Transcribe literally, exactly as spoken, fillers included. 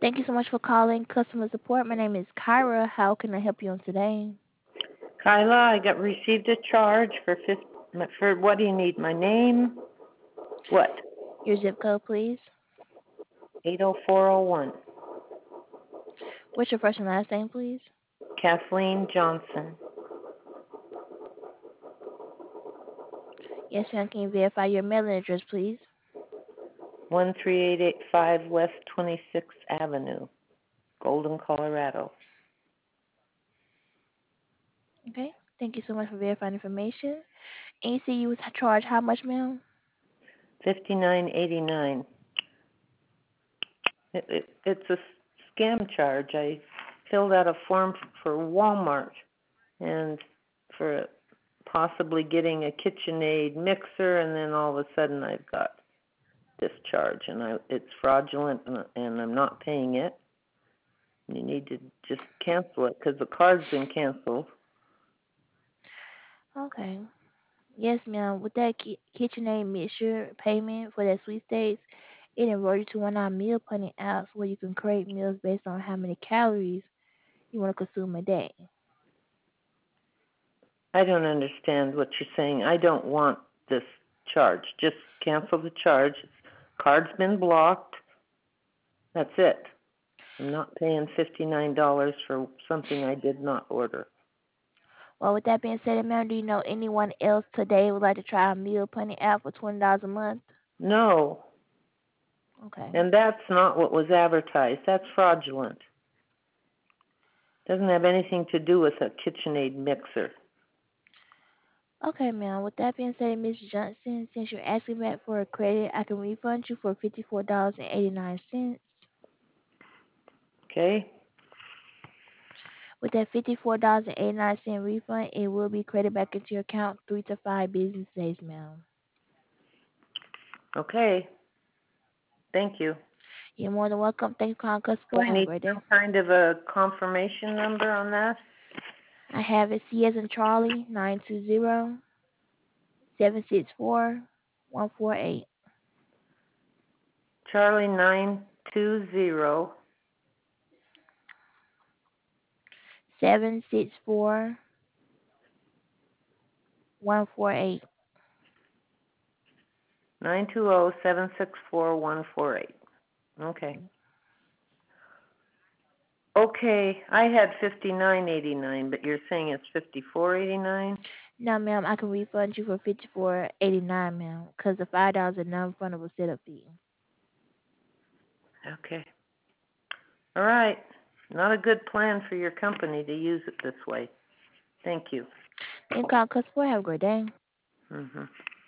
Thank you so much for calling customer support. My name is Kyra. How can I help you on today? Kyla, I got received a charge for fifth, for what do you need? My name? What? Your zip code, please. eight oh four oh one. What's your first and last name, please? Kathleen Johnson. Yes, ma'am. Can you verify your mailing address, please? one three eight eight five West twenty-sixth Avenue, Golden, Colorado. Okay. Thank you so much for verifying information. And you see you was charged how much, ma'am? fifty-nine eighty-nine. It, it, it's a scam charge. I filled out a form for Walmart and for possibly getting a KitchenAid mixer, and then all of a sudden I've got this charge, and I, it's fraudulent, and, and I'm not paying it. You need to just cancel it because the card's been canceled. Okay. Yes, ma'am. With that ki- KitchenAid mixture payment for that sweepstakes, it enrolled you to one of our meal planning apps where you can create meals based on how many calories you want to consume a day. I don't understand what you're saying. I don't want this charge. Just cancel the charge. Card's been blocked. That's it. I'm not paying fifty-nine dollars for something I did not order. Well, with that being said, ma'am, do you know anyone else today would like to try our meal planning app for twenty dollars a month? No, Okay. and that's not what was advertised. That's fraudulent. Doesn't have anything to do with a KitchenAid mixer. Okay, ma'am. With that being said, Miss Johnson, since you're asking back for a credit, I can refund you for fifty-four dollars and eighty-nine cents. Okay? With that fifty-four dollars and eighty-nine cents refund, it will be credited back into your account three to five business days, ma'am. Okay. Thank you. You're more than welcome. Thank you, for calling Do customer. I Have a need great day. some kind of a confirmation number on that? I have it C as in Charlie, nine two zero, seven six four, one four eight. Charlie nine two zero. seven six four, one four eight. Nine two zero seven six four one four eight. Okay. Okay, I had fifty nine eighty nine, but you're saying it's fifty four eighty nine? No, ma'am, I can refund you for fifty-four eighty-nine, ma'am, because the five dollars is a non-refundable setup fee. Okay. All right. Not a good plan for your company to use it this way. Thank you. Thank you, for calling customer. Have a great day. Mhm.